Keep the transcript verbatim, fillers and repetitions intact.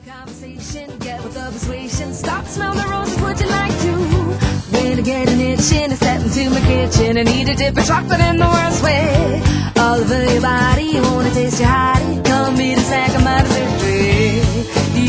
the conversation, get with the persuasion. Stop, smell the roses, would you like to? When I get an itchin' and step into my kitchen, I need a dip of chocolate in the worst way. All over your body, you wanna taste your hottie. Come meet a sack of my victory.